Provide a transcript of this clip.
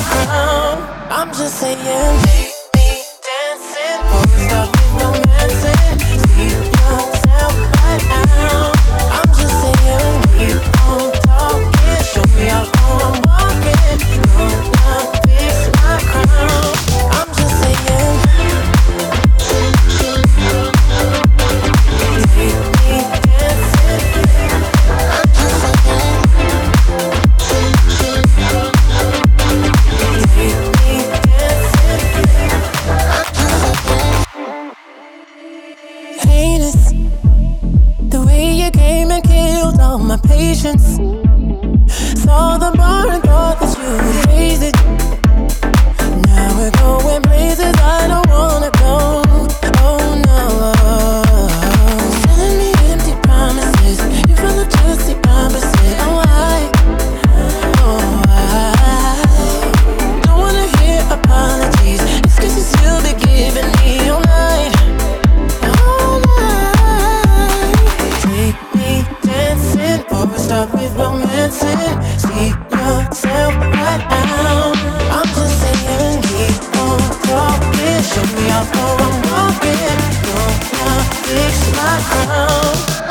crown. I'm just saying, take me dancing, won't stop with romancing. See yourself right now. I'm just saying, keep on talking, show me how I'm walking. Gonna fix my crown. I'm just saying, take me dancing. I'm just saying, take me dancing. I'm just saying. Heinous, the way you came and killed all my patience. Saw the bar and thought that you would raise it. Now we're going places I don't wanna go. Oh no. Telling me empty promises. You feel the just the opposite. Oh I don't wanna hear apologies. Excuses you'll be giving me all night. All night. Take me dancing, or stop with romancing. See yourself right now. I'm just saying, keep on talking, show me how far I'm walking. Gonna fix my crown.